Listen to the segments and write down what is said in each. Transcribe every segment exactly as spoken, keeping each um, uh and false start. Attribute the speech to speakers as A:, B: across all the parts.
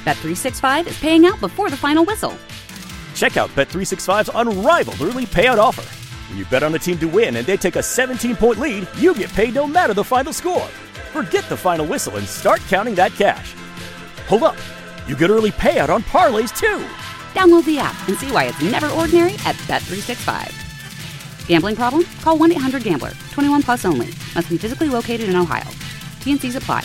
A: Bet three sixty-five is paying out before the final whistle.
B: Check out Bet three sixty-five's unrivaled early payout offer. When you bet on a team to win and they take a seventeen-point lead, you get paid no matter the final score. Forget the final whistle and start counting that cash. Hold up. You get early payout on parlays, too.
A: Download the app and see why it's never ordinary at Bet three sixty-five. Gambling problem? Call one eight hundred gambler. twenty-one plus only. Must be physically located in Ohio. T and C's apply.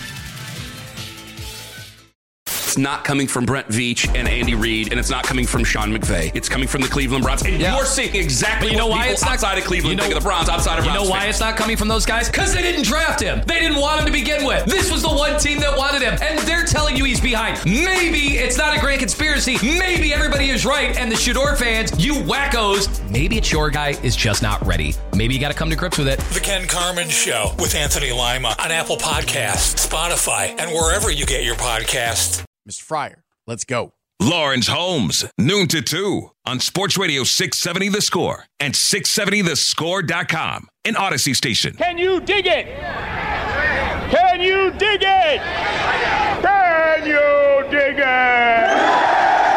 C: It's not coming from Brent Veach and Andy Reid, and it's not coming from Sean McVay. It's coming from the Cleveland Browns. And yeah. you're seeing exactly you know what why people it's not, outside of Cleveland you know, think of the Browns, outside of
D: You
C: Browns
D: know why
C: fans.
D: it's not coming from those guys? Because they didn't draft him. They didn't want him to begin with. This was the one team that wanted him, and they're telling you he's behind. Maybe it's not a grand conspiracy. Maybe everybody is right, and the Shador fans, you wackos, maybe it's your guy is just not ready. Maybe you got to come to grips with it.
E: The Ken Carman Show with Anthony Lima on Apple Podcasts, Spotify, and wherever you get your podcasts.
F: Mister Fryer, let's go.
G: Lawrence Holmes, noon to two on Sports Radio six seventy The Score and six seventy the score dot com, an Odyssey station.
H: Can you dig it? Can you dig it? Can you dig it?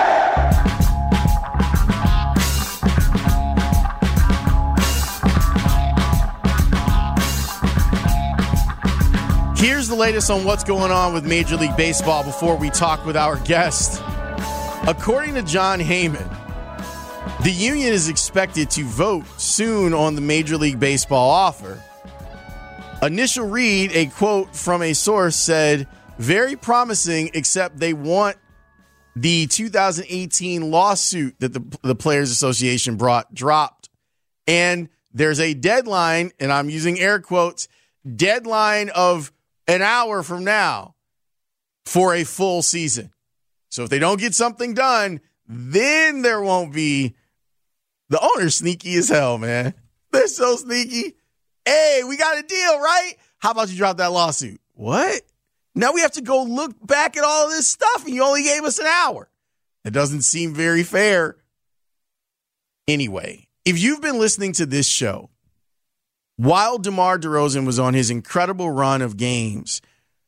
F: Here's the latest on what's going on with Major League Baseball before we talk with our guest. According to John Heyman, the union is expected to vote soon on the Major League Baseball offer. Initial read, a quote from a source said, very promising, except they want the two thousand eighteen lawsuit that the, the Players Association brought dropped. And there's a deadline, and I'm using air quotes, deadline of an hour from now for a full season. So if they don't get something done, then there won't be. The owner's sneaky as hell, man. They're so sneaky. Hey, we got a deal, right? How about you drop that lawsuit? What? Now we have to go look back at all of this stuff, and you only gave us an hour. It doesn't seem very fair. Anyway, if you've been listening to this show, while DeMar DeRozan was on his incredible run of games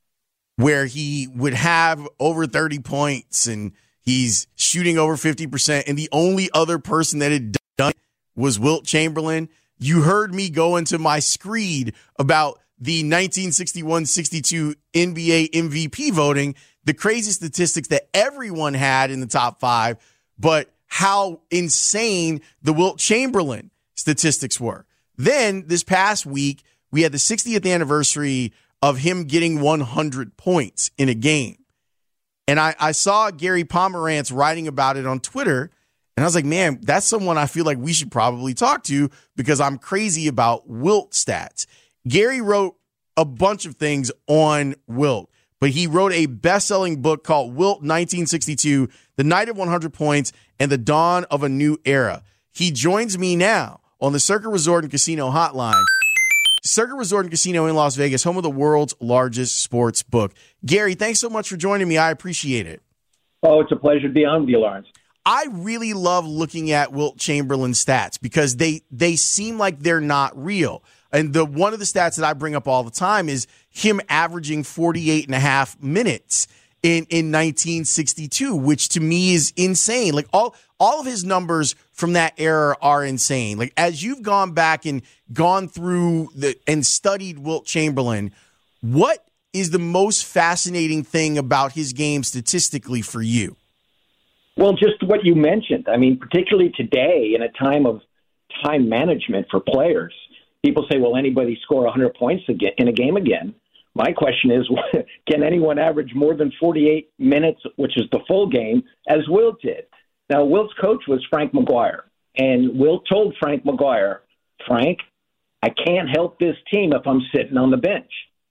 F: where he would have over thirty points and he's shooting over fifty percent, and the only other person that had done it was Wilt Chamberlain, you heard me go into my screed about the nineteen sixty-one sixty-two N B A M V P voting, the crazy statistics that everyone had in the top five, but how insane the Wilt Chamberlain statistics were. Then this past week, we had the sixtieth anniversary of him getting one hundred points in a game. And I, I saw Gary Pomerantz writing about it on Twitter, and I was like, man, that's someone I feel like we should probably talk to because I'm crazy about Wilt stats. Gary wrote a bunch of things on Wilt, but he wrote a best-selling book called Wilt nineteen sixty-two, The Night of one hundred Points and the Dawn of a New Era. He joins me now on the Circa Resort and Casino hotline. Circa Resort and Casino in Las Vegas, home of the world's largest sports book. Gary, thanks so much for joining me. I appreciate it.
I: Oh, it's a pleasure to be on with you, Lawrence.
F: I really love looking at Wilt Chamberlain stats because they they seem like they're not real. And the one of the stats that I bring up all the time is him averaging forty-eight and a half minutes in, in nineteen sixty-two, which to me is insane. Like all, all of his numbers from that era are insane. Like as you've gone back and gone through the and studied Wilt Chamberlain, what is the most fascinating thing about his game statistically for you?
I: Well, just what you mentioned. I mean, particularly today in a time of time management for players, people say, will anybody score one hundred points again in a game again? My question is, can anyone average more than forty-eight minutes, which is the full game, as Wilt did? Now, Wilt's coach was Frank McGuire, and Wilt told Frank McGuire, Frank, I can't help this team if I'm sitting on the bench.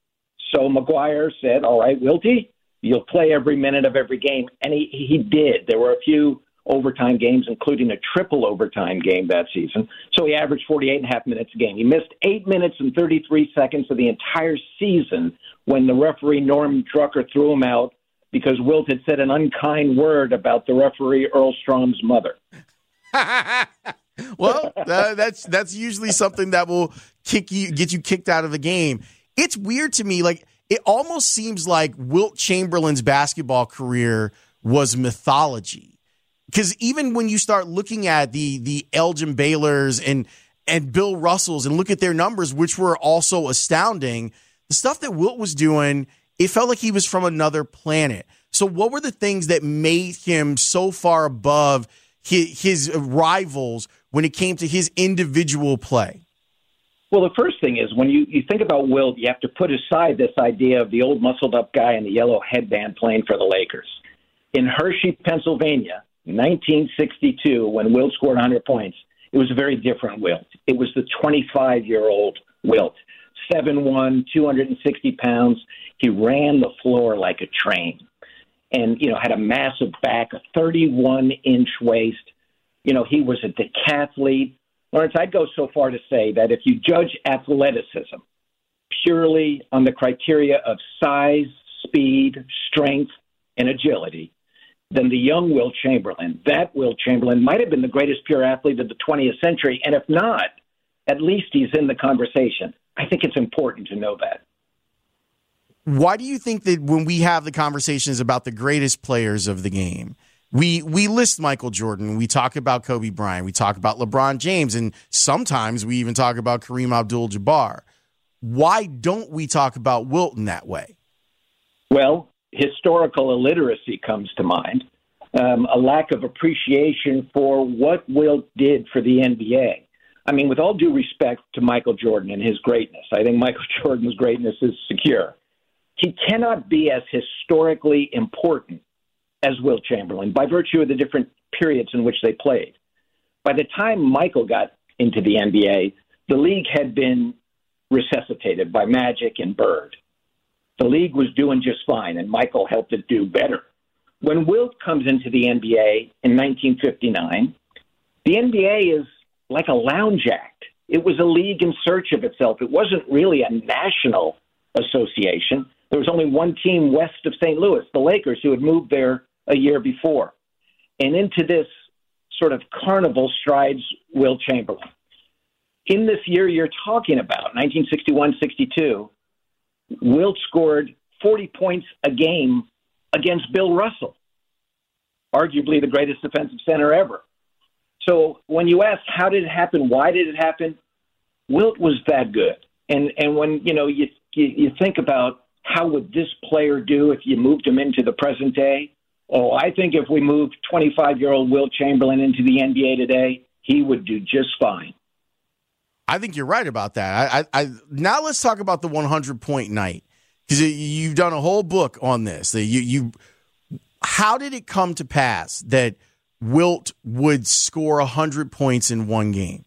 I: So McGuire said, all right, Wiltie, you'll play every minute of every game. And he, he did. There were a few overtime games, including a triple overtime game that season. So he averaged forty-eight and a half minutes a game. He missed eight minutes and thirty-three seconds of the entire season when the referee, Norm Drucker, threw him out because Wilt had said an unkind word about the referee, Earl Strom's mother.
F: Well, uh, that's that's usually something that will kick you, get you kicked out of the game. It's weird to me. Like, it almost seems like Wilt Chamberlain's basketball career was mythology. Because even when you start looking at the the Elgin Baylors and and Bill Russells and look at their numbers, which were also astounding, the stuff that Wilt was doing, it felt like he was from another planet. So what were the things that made him so far above his, his rivals when it came to his individual play?
I: Well, the first thing is when you, you think about Wilt, you have to put aside this idea of the old muscled-up guy in the yellow headband playing for the Lakers. In Hershey, Pennsylvania, nineteen sixty-two, when Wilt scored one hundred points, it was a very different Wilt. It was the twenty-five-year-old Wilt, seven one, two hundred sixty pounds. He ran the floor like a train and, you know, had a massive back, a thirty-one inch waist. You know, he was a decathlete. Lawrence, I'd go so far to say that if you judge athleticism purely on the criteria of size, speed, strength, and agility, then the young Wilt Chamberlain, that Wilt Chamberlain, might have been the greatest pure athlete of the twentieth century. And if not, at least he's in the conversation. I think it's important to know that.
F: Why do you think that when we have the conversations about the greatest players of the game, we we list Michael Jordan, we talk about Kobe Bryant, we talk about LeBron James, and sometimes we even talk about Kareem Abdul-Jabbar. Why don't we talk about Wilt in that way?
I: Well, historical illiteracy comes to mind, um, a lack of appreciation for what Wilt did for the N B A. I mean, with all due respect to Michael Jordan and his greatness, I think Michael Jordan's greatness is secure. He cannot be as historically important as Wilt Chamberlain by virtue of the different periods in which they played. By the time Michael got into the N B A, the league had been resuscitated by Magic and Bird. The league was doing just fine, and Michael helped it do better. When Wilt comes into the N B A in nineteen fifty-nine, the N B A is like a lounge act. It was a league in search of itself. It wasn't really a national association. There was only one team west of Saint Louis, the Lakers, who had moved there a year before. And into this sort of carnival strides Wilt Chamberlain. In this year you're talking about, nineteen sixty-one sixty-two, Wilt scored forty points a game against Bill Russell, arguably the greatest defensive center ever. So when you ask how did it happen, why did it happen, Wilt was that good. And and when you know you you, you think about how would this player do if you moved him into the present day? Oh, I think if we moved twenty-five-year-old Wilt Chamberlain into the N B A today, he would do just fine.
F: I think you're right about that. I, I, I now let's talk about the hundred-point night, because you've done a whole book on this. You, you, how did it come to pass that Wilt would score one hundred points in one game?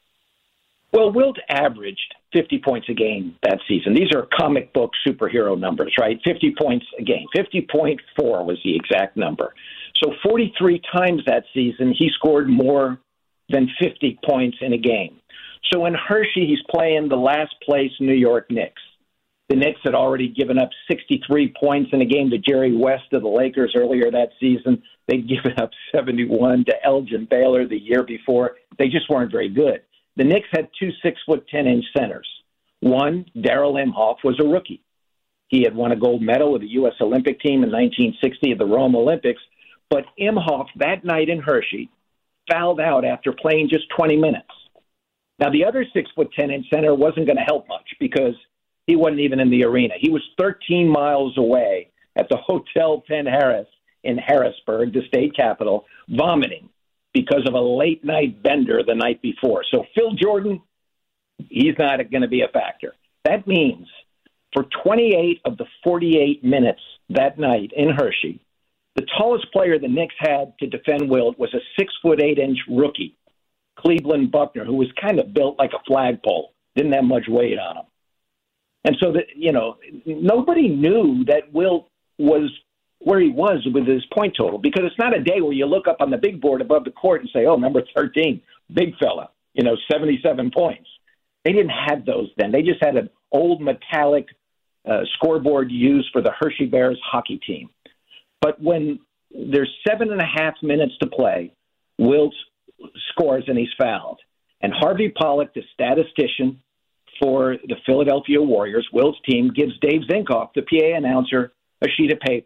I: Well, Wilt averaged fifty points a game that season. These are comic book superhero numbers, right? fifty points a game. fifty point four was the exact number. So forty-three times that season, he scored more than fifty points in a game. So in Hershey, he's playing the last place New York Knicks. The Knicks had already given up sixty-three points in a game to Jerry West of the Lakers earlier that season. They'd given up seventy-one to Elgin Baylor the year before. They just weren't very good. The Knicks had two six-foot, ten-inch centers. One, Darrell Imhoff, was a rookie. He had won a gold medal with the U S Olympic team in nineteen sixty at the Rome Olympics. But Imhoff, that night in Hershey, fouled out after playing just twenty minutes. Now, the other six-foot, ten-inch center wasn't going to help much because he wasn't even in the arena. He was thirteen miles away at the Hotel Penn Harris in Harrisburg, the state capital, vomiting because of a late-night bender the night before. So Phil Jordan, he's not going to be a factor. That means for twenty-eight of the forty-eight minutes that night in Hershey, the tallest player the Knicks had to defend Wilt was a six-foot, eight-inch rookie, Cleveland Buckner, who was kind of built like a flagpole, didn't have much weight on him. And so, that you know, nobody knew that Wilt was where he was with his point total, because it's not a day where you look up on the big board above the court and say, oh, number thirteen, big fella, you know, seventy-seven points. They didn't have those then. They just had an old metallic uh, scoreboard used for the Hershey Bears hockey team. But when there's seven and a half minutes to play, Wilt scores and he's fouled. And Harvey Pollack, the statistician for the Philadelphia Warriors, Wilt's team, gives Dave Zinkoff, the P A announcer, a sheet of paper.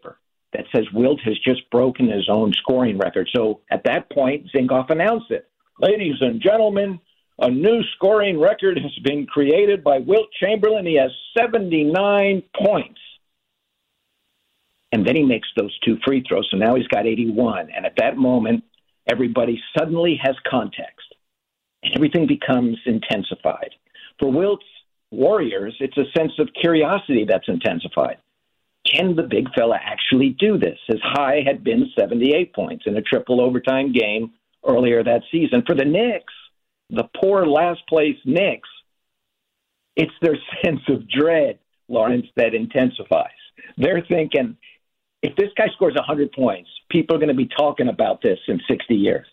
I: that says Wilt has just broken his own scoring record. So at that point, Zinkoff announced it. Ladies and gentlemen, a new scoring record has been created by Wilt Chamberlain. He has seventy-nine points. And then he makes those two free throws, so now he's got eighty-one. And at that moment, everybody suddenly has context, and everything becomes intensified. For Wilt's Warriors, it's a sense of curiosity that's intensified. Can the big fella actually do this? His high had been seventy-eight points in a triple overtime game earlier that season. For the Knicks, the poor last-place Knicks, it's their sense of dread, Lawrence, that intensifies. They're thinking, if this guy scores one hundred points, people are going to be talking about this in sixty years.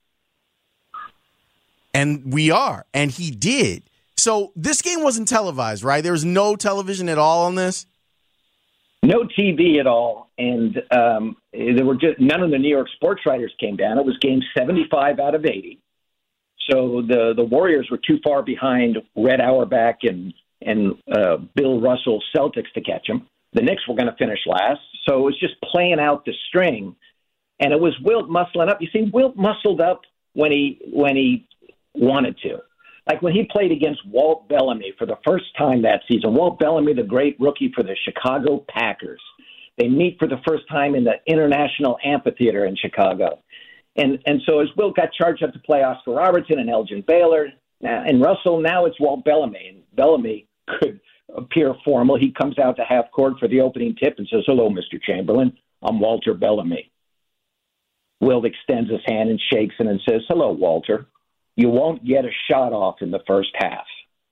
F: And we are, and he did. So this game wasn't televised, right? There was no television at all on this?
I: No T V at all, and um, there were just none of the New York sports writers came down. It was game seventy-five out of eighty. So the, the Warriors were too far behind Red Auerbach and, and uh, Bill Russell Celtics to catch them. The Knicks were going to finish last, so it was just playing out the string. And it was Wilt muscling up. You see, Wilt muscled up when he when he wanted to. Like when he played against Walt Bellamy for the first time that season. Walt Bellamy, the great rookie for the Chicago Packers. They meet for the first time in the International Amphitheater in Chicago. And and so as Wilt got charged up to play Oscar Robertson and Elgin Baylor and Russell, now it's Walt Bellamy. And Bellamy could appear formal. He comes out to half court for the opening tip and says, "Hello, Mister Chamberlain. I'm Walter Bellamy." Wilt extends his hand and shakes it and says, "Hello, Walter. You won't get a shot off in the first half."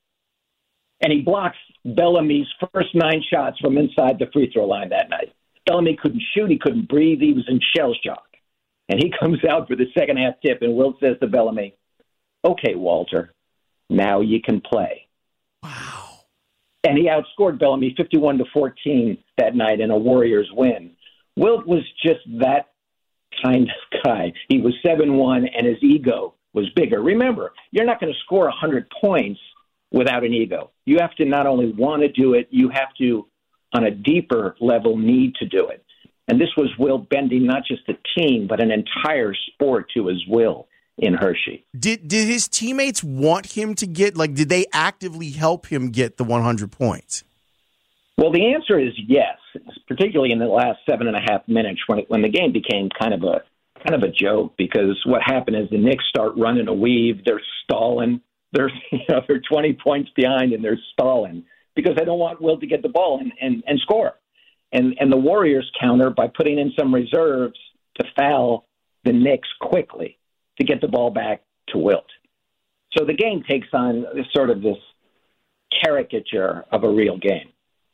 I: And he blocks Bellamy's first nine shots from inside the free throw line that night. Bellamy couldn't shoot. He couldn't breathe. He was in shell shock. And he comes out for the second half tip, and Wilt says to Bellamy, "Okay, Walter, now you can play."
F: Wow.
I: And he outscored Bellamy fifty-one to fourteen that night in a Warriors win. Wilt was just that kind of guy. He was seven one, and his ego was bigger. Remember, you're not going to score one hundred points without an ego. You have to not only want to do it, you have to, on a deeper level, need to do it. And this was Wilt bending not just a team, but an entire sport to his will in Hershey.
F: Did did his teammates want him to get, like, did they actively help him get the one hundred points?
I: Well, the answer is yes, particularly in the last seven and a half minutes when it, when the game became kind of a kind of a joke, because what happened is the Knicks start running a weave. They're stalling. They're, you know, they're twenty points behind, and they're stalling because they don't want Wilt to get the ball and, and, and score. And and the Warriors counter by putting in some reserves to foul the Knicks quickly to get the ball back to Wilt. So the game takes on sort of this caricature of a real game.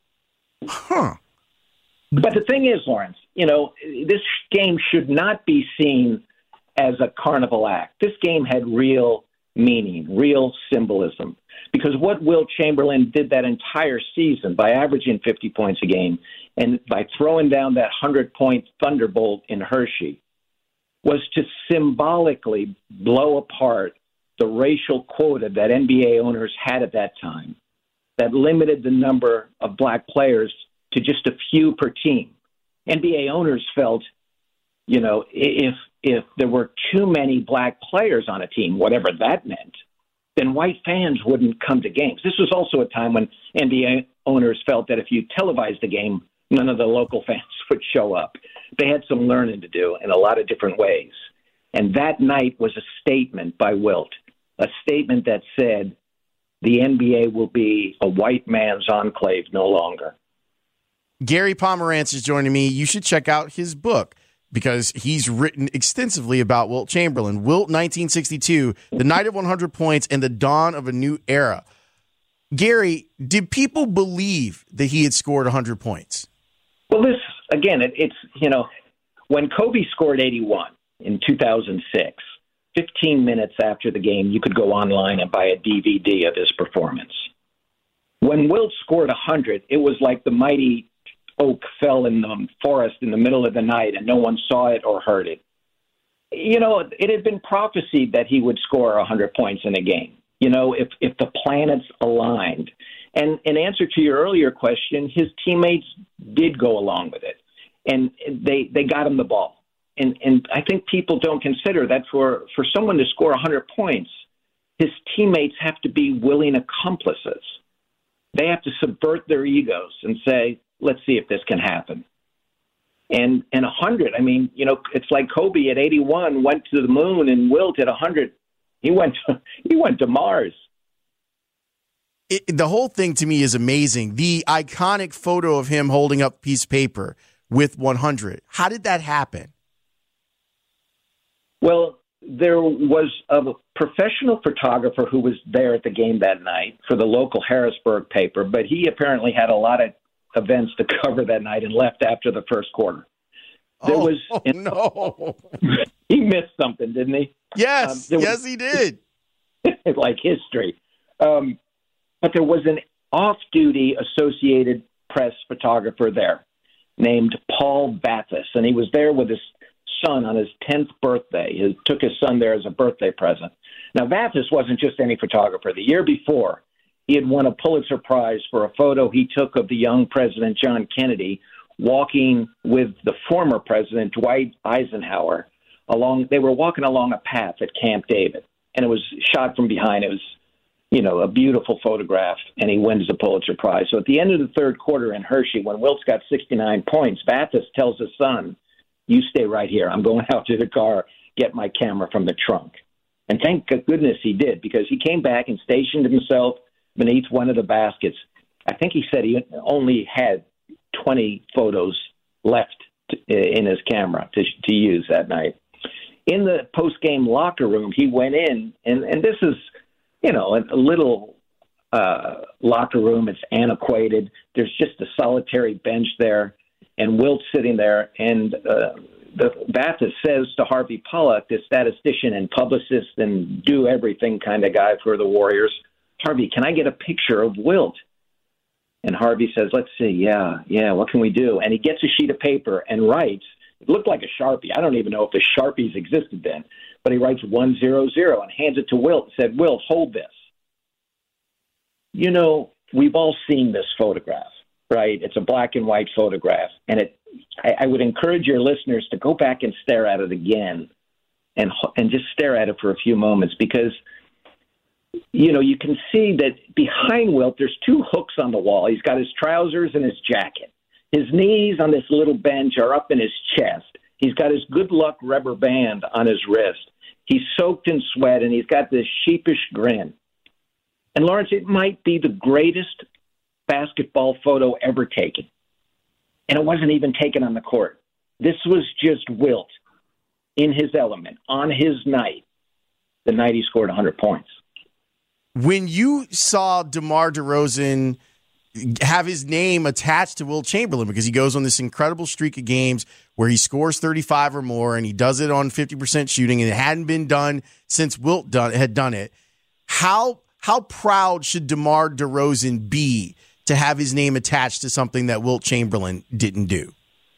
F: Huh.
I: But the thing is, Lawrence, you know, this game should not be seen as a carnival act. This game had real meaning, real symbolism. Because what Wilt Chamberlain did that entire season by averaging fifty points a game and by throwing down that one hundred-point thunderbolt in Hershey was to symbolically blow apart the racial quota that N B A owners had at that time that limited the number of black players to just a few per team. N B A owners felt, you know, if if there were too many black players on a team, whatever that meant, then white fans wouldn't come to games. This was also a time when N B A owners felt that if you televised the game, none of the local fans would show up. They had some learning to do in a lot of different ways. And that night was a statement by Wilt, a statement that said the N B A will be a white man's enclave no longer.
F: Gary Pomerantz is joining me. You should check out his book because he's written extensively about Wilt Chamberlain. Wilt nineteen sixty-two, The Night of one hundred Points and the Dawn of a New Era. Gary, did people believe that he had scored one hundred points?
I: Well, this, again, it, it's, you know, when Kobe scored eighty-one in two thousand six, fifteen minutes after the game, you could go online and buy a D V D of his performance. When Wilt scored one hundred, it was like the mighty oak fell in the forest in the middle of the night and no one saw it or heard it. You know, it had been prophesied that he would score one hundred points in a game, you know, if, if the planets aligned. And in answer to your earlier question, his teammates did go along with it. and they they got him the ball. And and I think people don't consider that for, for someone to score one hundred points, his teammates have to be willing accomplices. They have to subvert their egos and say, let's see if this can happen. And and one hundred, I mean, you know, it's like Kobe at eighty-one went to the moon, and Wilt at one hundred, he went to, he went to Mars.
F: It, the whole thing to me is amazing. The iconic photo of him holding up a piece of paper with one hundred. How did that happen?
I: Well, there was a professional photographer who was there at the game that night for the local Harrisburg paper, but he apparently had a lot of events to cover that night and left after the first quarter. There
F: oh,
I: was
F: oh, no.
I: He missed something, didn't he?
F: Yes, um, yes, was, he did.
I: Like history. Um, but there was an off-duty Associated Press photographer there named Paul Bathis, and he was there with his son on his tenth birthday. He took his son there as a birthday present. Now, Bathis wasn't just any photographer. The year before, he had won a Pulitzer Prize for a photo he took of the young President John Kennedy walking with the former president, Dwight Eisenhower. Along, they were walking along a path at Camp David, and it was shot from behind. It was, you know, a beautiful photograph, and he wins the Pulitzer Prize. So at the end of the third quarter in Hershey, when Wilt's got sixty-nine points, Bathis tells his son, you stay right here. I'm going out to the car, get my camera from the trunk. And thank goodness he did, because he came back and stationed himself beneath one of the baskets. I think he said he only had twenty photos left to, in his camera to, to use that night. In the post-game locker room, he went in, and, and this is, you know, a, a little uh, locker room. It's antiquated. There's just a solitary bench there, and Wilt's sitting there, and uh, the Bathis says to Harvey Pollack, the statistician and publicist and do-everything kind of guy for the Warriors, Harvey, can I get a picture of Wilt? And Harvey says, let's see, yeah, yeah, what can we do? And he gets a sheet of paper and writes, it looked like a Sharpie. I don't even know if the Sharpies existed then, but he writes one zero zero and hands it to Wilt and said, Wilt, hold this. You know, we've all seen this photograph, right? It's a black and white photograph, and it. I, I would encourage your listeners to go back and stare at it again and and just stare at it for a few moments, because you know, you can see that behind Wilt, there's two hooks on the wall. He's got his trousers and his jacket. His knees on this little bench are up in his chest. He's got his good luck rubber band on his wrist. He's soaked in sweat, and he's got this sheepish grin. And, Lawrence, it might be the greatest basketball photo ever taken. And it wasn't even taken on the court. This was just Wilt in his element, on his night, the night he scored one hundred points.
F: When you saw DeMar DeRozan have his name attached to Wilt Chamberlain, because he goes on this incredible streak of games where he scores thirty-five or more, and he does it on fifty percent shooting, and it hadn't been done since Wilt done, had done it, how how proud should DeMar DeRozan be to have his name attached to something that Wilt Chamberlain didn't do?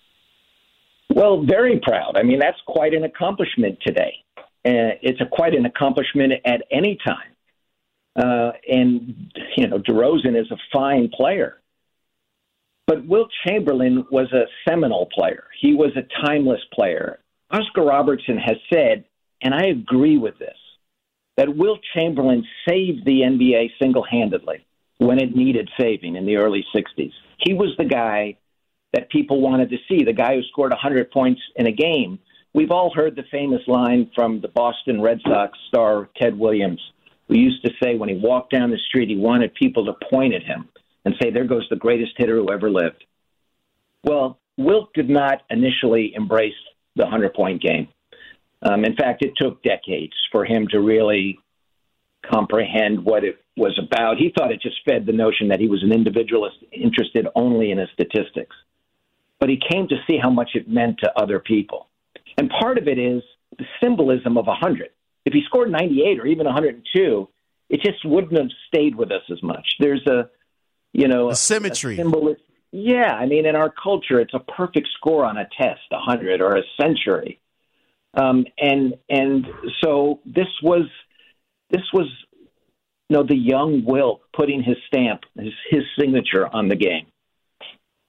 I: Well, very proud. I mean, that's quite an accomplishment today. Uh, it's a quite an accomplishment at any time. Uh, and, you know, DeRozan is a fine player. But Wilt Chamberlain was a seminal player. He was a timeless player. Oscar Robertson has said, and I agree with this, that Wilt Chamberlain saved the N B A single-handedly when it needed saving in the early sixties. He was the guy that people wanted to see, the guy who scored one hundred points in a game. We've all heard the famous line from the Boston Red Sox star Ted Williams, who used to say when he walked down the street, he wanted people to point at him and say, there goes the greatest hitter who ever lived. Well, Wilt did not initially embrace the hundred-point game. Um, in fact, it took decades for him to really comprehend what it was about. He thought it just fed the notion that he was an individualist interested only in his statistics. But he came to see how much it meant to other people. And part of it is the symbolism of one hundred. If he scored ninety-eight or even one hundred two, it just wouldn't have stayed with us as much. There's a, you know,
F: a symmetry.
I: A symbol. Yeah, I mean, in our culture, it's a perfect score on a test, one hundred or a century. Um, and and so this was this was, you know, the young Wilt putting his stamp, his, his signature on the game.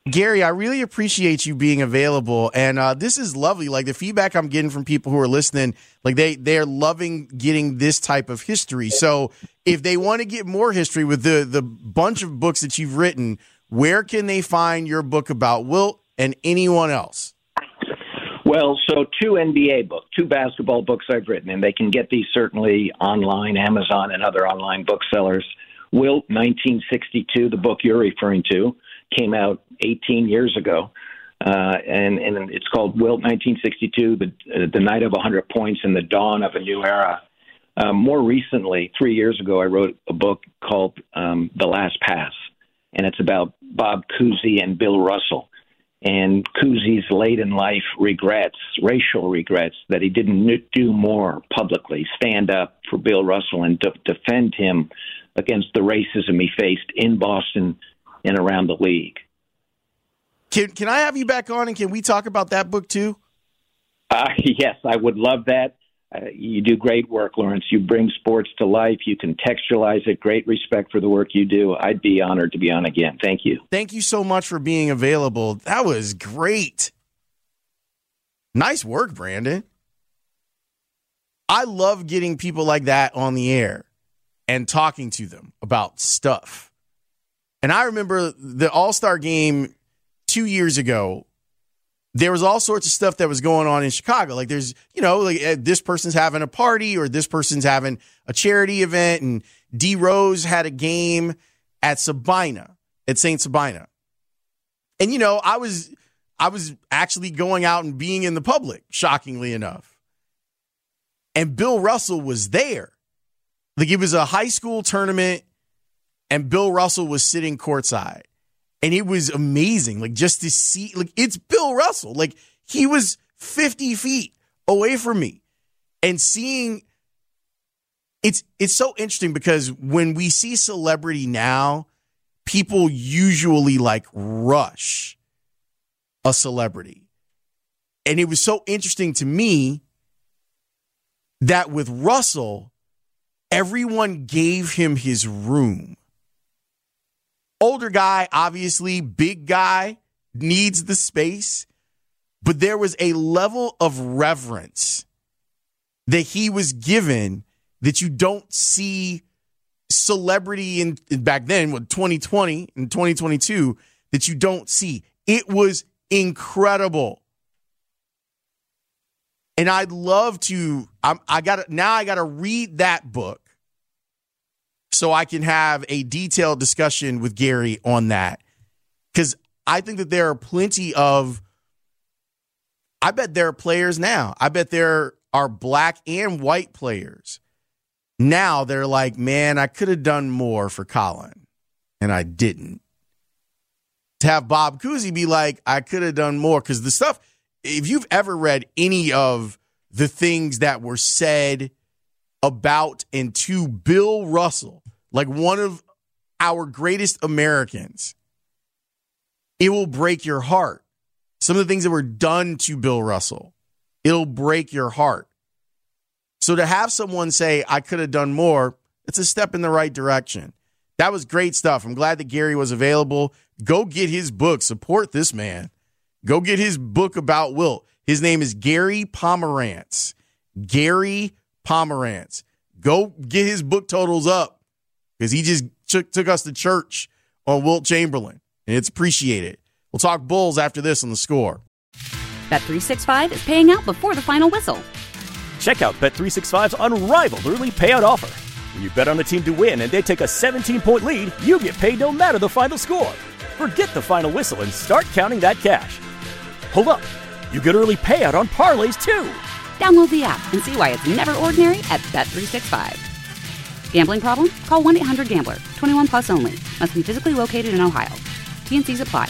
F: Gary, I really appreciate you being available. And uh, this is lovely. Like the feedback I'm getting from people who are listening, like they, they're loving getting this type of history. So if they want to get more history with the, the bunch of books that you've written, where can they find your book about Wilt and anyone else?
I: Well, so two N B A books, two basketball books I've written, and they can get these certainly online, Amazon and other online booksellers. Wilt, nineteen sixty-two, the book you're referring to, came out eighteen years ago, uh, and, and it's called Wilt, nineteen sixty-two, the, uh, the Night of one hundred Points and the Dawn of a New Era. Uh, more recently, three years ago, I wrote a book called um, The Last Pass, and it's about Bob Cousy and Bill Russell. And Cousy's late-in-life regrets, racial regrets, that he didn't do more publicly, stand up for Bill Russell and de- defend him against the racism he faced in Boston and around the league.
F: Can Can I have you back on, and can we talk about that book too?
I: Uh, yes, I would love that. Uh, you do great work, Lawrence. You bring sports to life. You contextualize it. Great respect for the work you do. I'd be honored to be on again. Thank you.
F: Thank you so much for being available. That was great. Nice work, Brandon. I love getting people like that on the air and talking to them about stuff. And I remember the All-Star game two years ago. There was all sorts of stuff that was going on in Chicago. Like there's, you know, like uh, this person's having a party or this person's having a charity event. And D Rose had a game at Sabina, at Saint Sabina. And, you know, I was, I was actually going out and being in the public, shockingly enough. And Bill Russell was there. Like it was a high school tournament and Bill Russell was sitting courtside. And it was amazing, like just to see, like it's Bill Russell. Like he was fifty feet away from me, and seeing it's it's so interesting because when we see celebrity now, people usually like rush a celebrity, and it was so interesting to me that with Russell, everyone gave him his room. Older guy, obviously, big guy, needs the space. But there was a level of reverence that he was given that you don't see celebrity in, in back then, with twenty twenty and twenty twenty-two, that you don't see. It was incredible. And I'd love to, I'm, I got now I got to read that book so I can have a detailed discussion with Gary on that. Because I think that there are plenty of, I bet there are players now. I bet there are black and white players. Now they're like, man, I could have done more for Colin, and I didn't. To have Bob Cousy be like, I could have done more. Because the stuff, if you've ever read any of the things that were said about and to Bill Russell, like one of our greatest Americans, it will break your heart. Some of the things that were done to Bill Russell, it'll break your heart. So to have someone say, I could have done more, it's a step in the right direction. That was great stuff. I'm glad that Gary was available. Go get his book. Support this man. Go get his book about Wilt. His name is Gary Pomerantz. Gary Pomerantz. Go get his book totals up because he just took, took us to church on Wilt Chamberlain, and it's appreciated. We'll talk Bulls after this on The Score.
A: Bet three sixty-five is paying out before the final whistle.
B: Check out Bet three sixty-five's unrivaled early payout offer. When you bet on a team to win and they take a seventeen-point lead, you get paid no matter the final score. Forget the final whistle and start counting that cash. Hold up. You get early payout on parlays, too.
A: Download the app and see why it's never ordinary at Bet three sixty-five. Gambling problem? Call one eight hundred gambler. twenty-one plus only. Must be physically located in Ohio. T N Cs apply.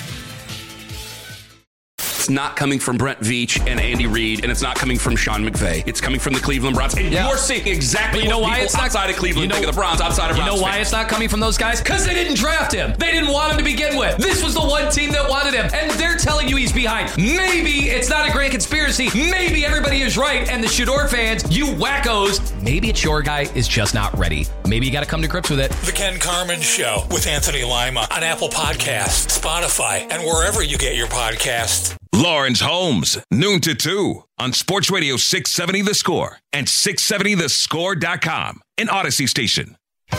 C: It's not coming from Brent Veach and Andy Reid, and it's not coming from Sean McVay. It's coming from the Cleveland Browns. And yeah. you're seeing exactly you know what why it's outside not, of Cleveland you know, think of the Browns, outside of
D: You
C: Browns
D: know why
C: fans.
D: it's not coming from those guys? Because they didn't draft him. They didn't want him to begin with. This was the one team that wanted him, and they're telling you he's behind. Maybe it's not a grand conspiracy. Maybe everybody is right, and the Shador fans, you wackos, maybe it's your guy is just not ready. Maybe you got to come to grips with it.
E: The Ken Carman Show with Anthony Lima on Apple Podcasts, Spotify, and wherever you get your podcasts.
G: Lawrence Holmes, noon to two on Sports Radio six seventy The Score and six seventy the score dot com, an Odyssey station.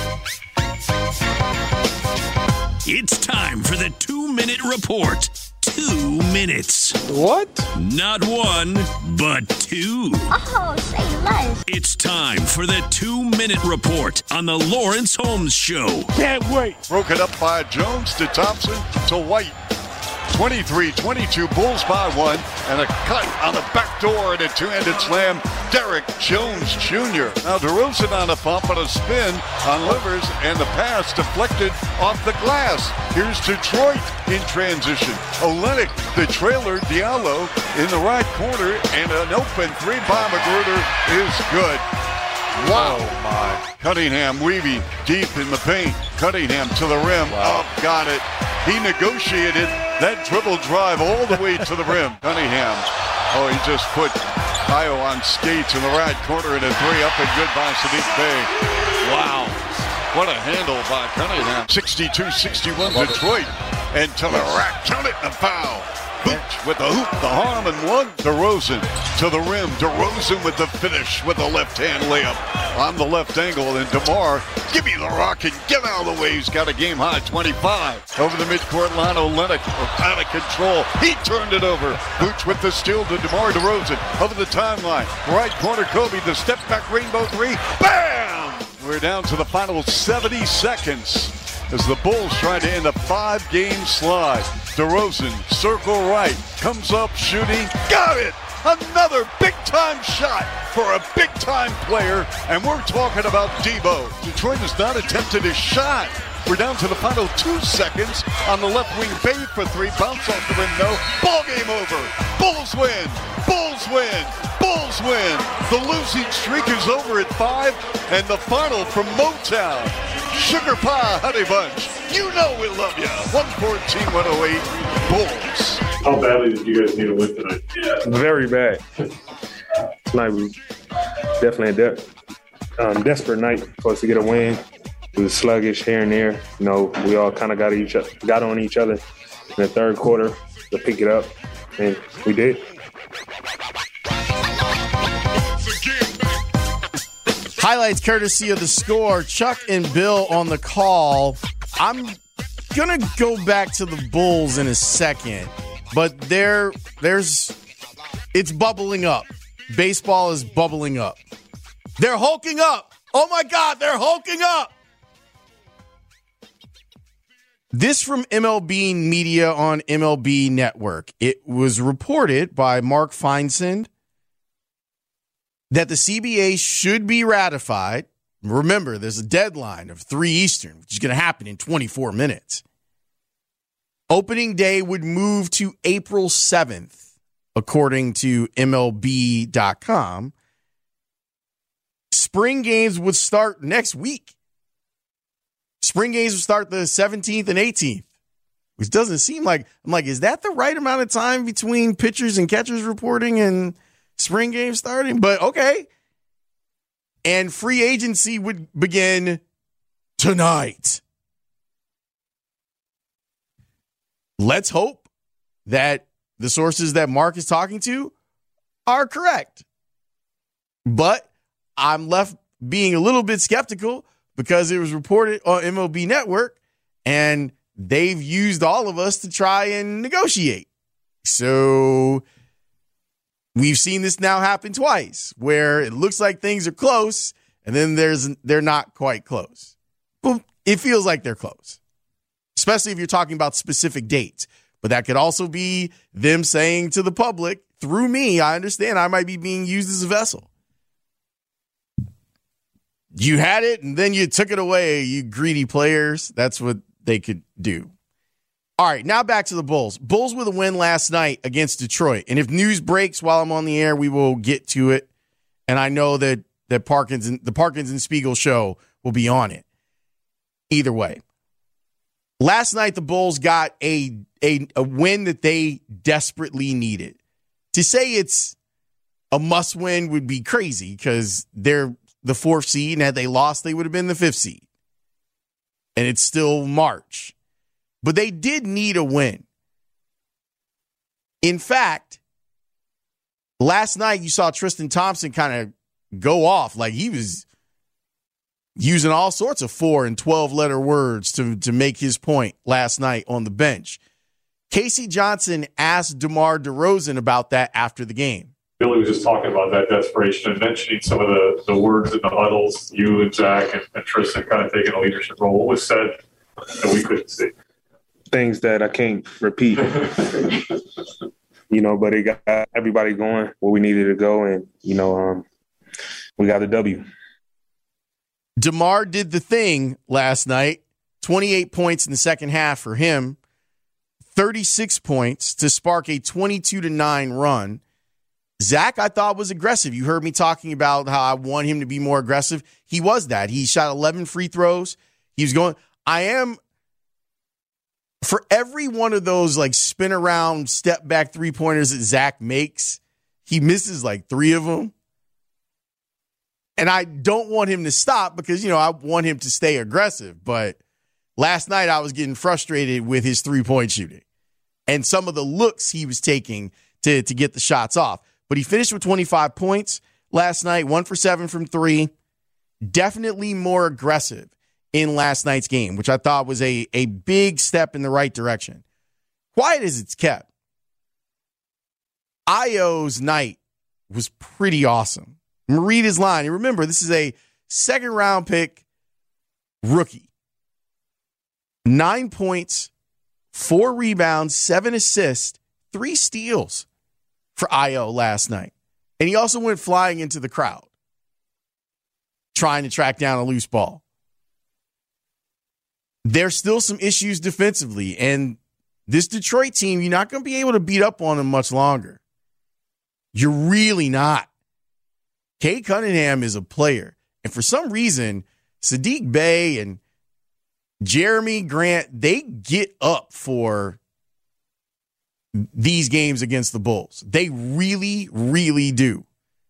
J: It's time for the two-minute report. Two minutes.
H: What?
J: Not one, but two.
K: Oh, say less.
J: It's time for the two-minute report on the Lawrence Holmes Show.
H: Can't wait.
L: Broke it up by Jones to Thompson to White. twenty-three twenty-two, Bulls by one, and a cut on the back door and a two-handed slam. Derek Jones Junior Now DeRozan on a bump and a spin on Livers, and the pass deflected off the glass. Here's Detroit in transition. Olynyk, the trailer, Diallo in the right corner, and an open three by Magruder is good. Wow. Oh, my. Cunningham, Weavy, deep in the paint. Cunningham to the rim. Wow. Up, got it. He negotiated that dribble drive all the way to the rim. Cunningham. Oh, he just put Kyle on skates in the right corner and a three up and good by Sadiq Bey. Wow. What a handle by Cunningham. sixty-two sixty-one Detroit. And to the rack. Count it and a foul. Booch with the hoop, the harm, and one. DeRozan to the rim. DeRozan with the finish with a left-hand layup on the left angle. And DeMar, give me the rock and get out of the way. He's got a game-high twenty-five. Over the midcourt line, Olynyk out of control. He turned it over. Booch with the steal to DeMar DeRozan. Over the timeline. Right corner, Kobe, the step-back rainbow three. Bam! We're down to the final seventy seconds as the Bulls try to end a five-game slide. DeRozan, circle right, comes up shooting, got it! Another big-time shot for a big-time player, and we're talking about Debo. Detroit has not attempted a shot. We're down to the final two seconds on the left wing. Bay for three, bounce off the rim, no. Ball game over. Bulls win. Bulls win. Bulls win. The losing streak is over at five, and the final from Motown. Sugar Pie Honey Bunch. You know we love you. one fourteen one oh eight Bulls.
M: How badly did you guys need a win tonight?
N: Very bad. Tonight we definitely de- um, desperate night for us to get a win. It was sluggish here and there. You know, we all kind of got each got on each other in the third quarter to pick it up, and we did.
F: Highlights courtesy of The Score. Chuck and Bill on the call. I'm going to go back to the Bulls in a second, but there, there's, it's bubbling up. Baseball is bubbling up. They're hulking up. Oh, my God, they're hulking up. This from M L B Media on M L B Network. It was reported by Mark Feinsand that the C B A should be ratified. Remember, there's a deadline of three Eastern, which is going to happen in twenty-four minutes. Opening day would move to April seventh, according to M L B dot com. Spring games would start next week. Spring games would start the seventeenth and eighteenth, which doesn't seem like, I'm like, is that the right amount of time between pitchers and catchers reporting and spring games starting? But okay. And free agency would begin tonight. Let's hope that the sources that Mark is talking to are correct. But I'm left being a little bit skeptical because it was reported on M L B Network and they've used all of us to try and negotiate. So we've seen this now happen twice where it looks like things are close and then there's they're not quite close. But it feels like they're close, especially if you're talking about specific dates. But that could also be them saying to the public, through me, I understand I might be being used as a vessel. You had it and then you took it away, you greedy players. That's what they could do. All right, now back to the Bulls. Bulls with a win last night against Detroit. And if news breaks while I'm on the air, we will get to it. And I know that that Parkins and the Parkins and Spiegel show will be on it. Either way. Last night the Bulls got a a, a win that they desperately needed. To say it's a must-win would be crazy because they're the fourth seed, and had they lost, they would have been the fifth seed. And it's still March. But they did need a win. In fact, last night you saw Tristan Thompson kind of go off. Like he was using all sorts of four and twelve-letter words to, to make his point last night on the bench. Casey Johnson asked DeMar DeRozan about that after the game.
M: Billy was just talking about that desperation and mentioning some of the, the words in the huddles, you and Zach and, and Tristan kind of taking a leadership role. What was said that we couldn't see?
N: Things that I can't repeat. You know, but it got everybody going where we needed to go, and, you know, um, we got a W.
F: DeMar did the thing last night, twenty-eight points in the second half for him, thirty-six points to spark a twenty-two to nine run. Zach, I thought, was aggressive. You heard me talking about how I want him to be more aggressive. He was that. He shot eleven free throws. He was going, I am, for every one of those like spin around, step back three pointers that Zach makes, he misses like three of them. And I don't want him to stop because, you know, I want him to stay aggressive. But last night I was getting frustrated with his three-point shooting and some of the looks he was taking to, to get the shots off. But he finished with twenty-five points last night, one for seven from three. Definitely more aggressive in last night's game, which I thought was a, a big step in the right direction. Quiet as it's kept, Io's night was pretty awesome. I'm going to read his line. And remember, this is a second-round pick rookie. Nine points, four rebounds, seven assists, three steals for Io last night. And he also went flying into the crowd, trying to track down a loose ball. There's still some issues defensively, and this Detroit team, you're not going to be able to beat up on them much longer. You're really not. Cade Cunningham is a player, and for some reason, Sadiq Bey and Jeremy Grant, they get up for these games against the Bulls. They really, really do.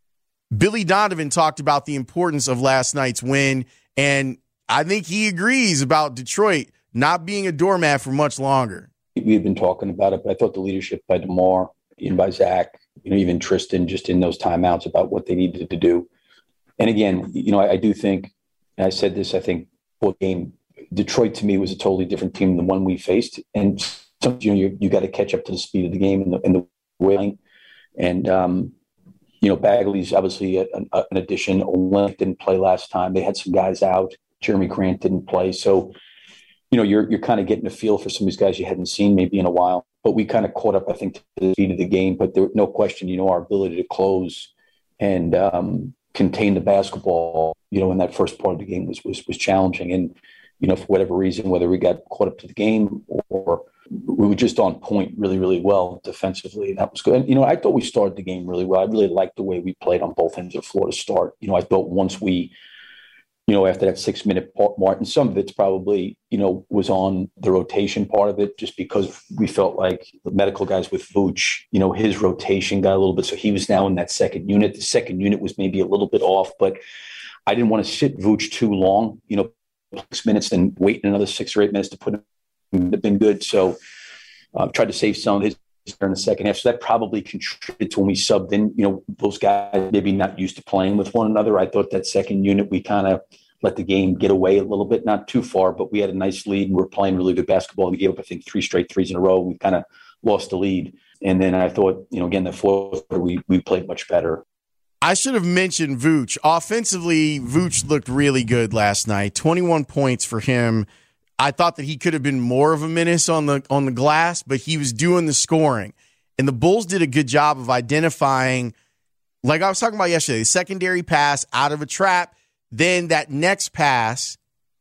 F: Billy Donovan talked about the importance of last night's win, and I think he agrees about Detroit not being a doormat for much longer.
O: We've been talking about it, but I thought the leadership by DeMar and by Zach, you know, even Tristan, just in those timeouts about what they needed to do. And again, you know, I, I do think, and I said this, I think, what game, Detroit to me was a totally different team than the one we faced. And sometimes, you know, you, you got to catch up to the speed of the game and the, and the way. And, um, you know, Bagley's obviously a, a, an addition. Olympic didn't play last time. They had some guys out. Jeremy Grant didn't play. So, you know, you're you're kind of getting a feel for some of these guys you hadn't seen maybe in a while. But we kind of caught up, I think, to the speed of the game. But there, no question, you know, our ability to close and um, contain the basketball, you know, in that first part of the game was was was challenging. And, you know, for whatever reason, whether we got caught up to the game or we were just on point really, really well defensively. And that was good. And, you know, I thought we started the game really well. I really liked the way we played on both ends of the floor to start. You know, I thought once we, you know, after that six-minute mark, and some of it's probably, you know, was on the rotation part of it just because we felt like the medical guys with Vooch, you know, his rotation got a little bit. So he was now in that second unit. The second unit was maybe a little bit off, but I didn't want to sit Vooch too long, you know, six minutes and wait another six or eight minutes to put him. Would have been good. So I uh, tried to save some of his in the second half. So that probably contributed to when we subbed in, you know, those guys maybe not used to playing with one another. I thought that second unit, we kind of let the game get away a little bit, not too far, but we had a nice lead and we were playing really good basketball. We gave up, I think, three straight threes in a row. We kind of lost the lead. And then I thought, you know, again, the fourth quarter, we, we played much better.
F: I should have mentioned Vooch. Offensively, Vooch looked really good last night. twenty-one points for him. I thought that he could have been more of a menace on the on the glass, but he was doing the scoring. And the Bulls did a good job of identifying, like I was talking about yesterday, the secondary pass out of a trap, then that next pass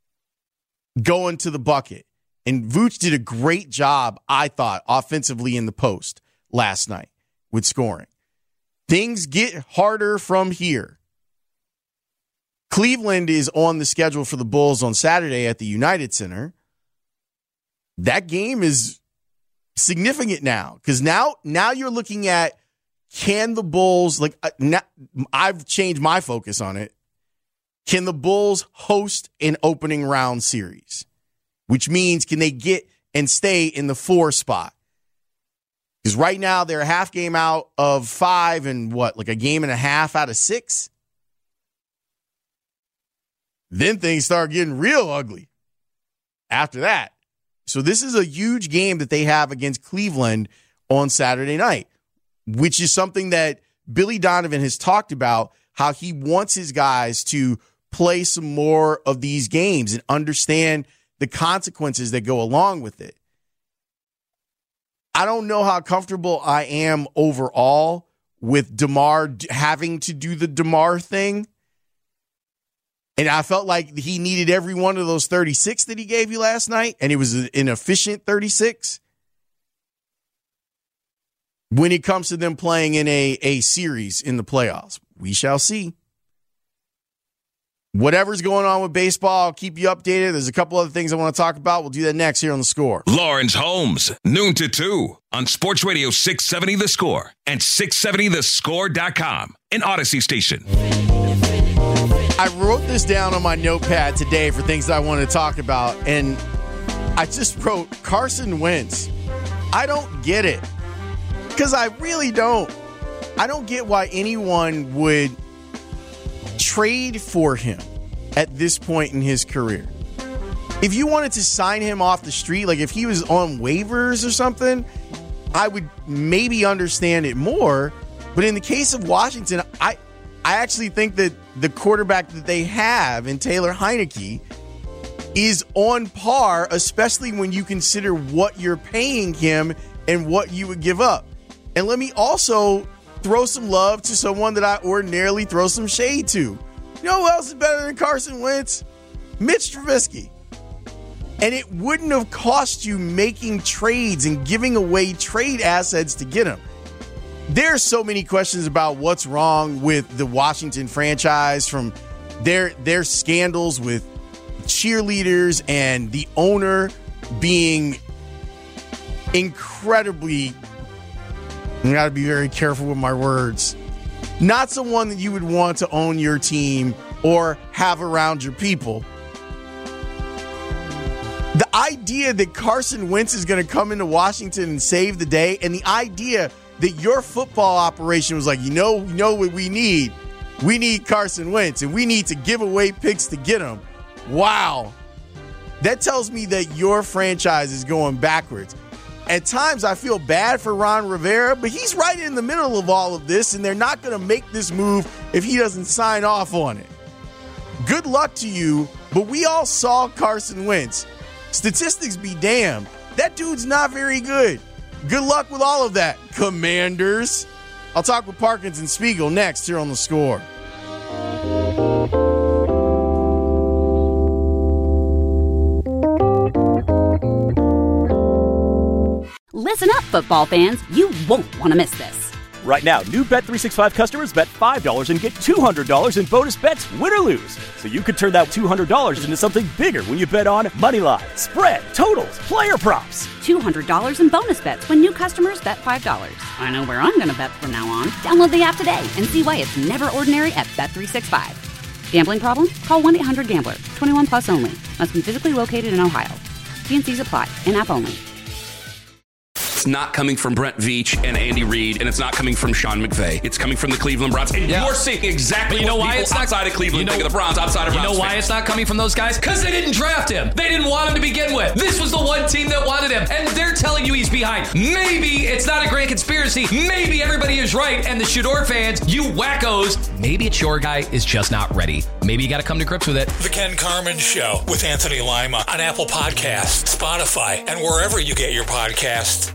F: going to the bucket. And Vooch did a great job, I thought, offensively in the post last night with scoring. Things get harder from here. Cleveland is on the schedule for the Bulls on Saturday at the United Center. That game is significant now because now, now you're looking at, can the Bulls, like, uh, now, I've changed my focus on it. Can the Bulls host an opening round series? Which means, can they get and stay in the four spot? Because right now they're a half game out of five and what, like a game and a half out of six? Then things start getting real ugly after that. So this is a huge game that they have against Cleveland on Saturday night, which is something that Billy Donovan has talked about, how he wants his guys to play some more of these games and understand the consequences that go along with it. I don't know how comfortable I am overall with DeMar having to do the DeMar thing. And I felt like he needed every one of those thirty-six that he gave you last night, and it was an efficient thirty-six. When it comes to them playing in a, a series in the playoffs, we shall see. Whatever's going on with baseball, I'll keep you updated. There's a couple other things I want to talk about. We'll do that next here on The Score.
G: Lawrence Holmes, noon to two on Sports Radio six seventy The Score and six seventy the score dot com, an Odyssey station.
F: I wrote this down on my notepad today for things that I wanted to talk about, and I just wrote Carson Wentz. I don't get it, because I really don't. I don't get why anyone would trade for him at this point in his career. If you wanted to sign him off the street, like if he was on waivers or something, I would maybe understand it more. But in the case of Washington, I I actually think that the quarterback that they have in Taylor Heineke is on par, especially when you consider what you're paying him and what you would give up. And let me also throw some love to someone that I ordinarily throw some shade to. You know who else is better than Carson Wentz? Mitch Trubisky. And it wouldn't have cost you making trades and giving away trade assets to get him. There are so many questions about what's wrong with the Washington franchise, from their their scandals with cheerleaders and the owner being incredibly, I got to be very careful with my words, not someone that you would want to own your team or have around your people. The idea that Carson Wentz is going to come into Washington and save the day, and the idea that your football operation was like, you know, you know what we need? We need Carson Wentz, and we need to give away picks to get him. Wow. That tells me that your franchise is going backwards. At times, I feel bad for Ron Rivera, but he's right in the middle of all of this, and they're not going to make this move if he doesn't sign off on it. Good luck to you, but we all saw Carson Wentz. Statistics be damned. That dude's not very good. Good luck with all of that, Commanders. I'll talk with Parkins and Spiegel next here on The Score.
A: Listen up, football fans. You won't want to miss this.
B: Right now, new Bet three sixty-five customers bet five dollars and get two hundred dollars in bonus bets, win or lose. So you could turn that two hundred dollars into something bigger when you bet on money line, spread, totals, player props.
A: two hundred dollars in bonus bets when new customers bet five dollars. I know where I'm going to bet from now on. Download the app today and see why it's never ordinary at Bet three sixty-five. Gambling problem? Call one eight hundred gambler. twenty-one plus only. Must be physically located in Ohio. T and C's apply. In-app only.
C: It's not coming from Brent Veach and Andy Reid, and it's not coming from Sean McVay. It's coming from the Cleveland Browns. And yeah. You're seeing exactly
D: you know
C: what
D: why
C: people
D: it's not,
C: outside of Cleveland
D: you know,
C: think of the Browns, outside of
D: You
C: Browns
D: know why
C: fans.
D: it's not coming from those guys? Because they didn't draft him. They didn't want him to begin with. This was the one team that wanted him, and they're telling you he's behind. Maybe it's not a grand conspiracy. Maybe everybody is right, and the Shador fans, you wackos, maybe it's your guy is just not ready. Maybe you got to come to grips with it.
E: The Ken Carman Show with Anthony Lima on Apple Podcasts, Spotify, and wherever you get your podcasts.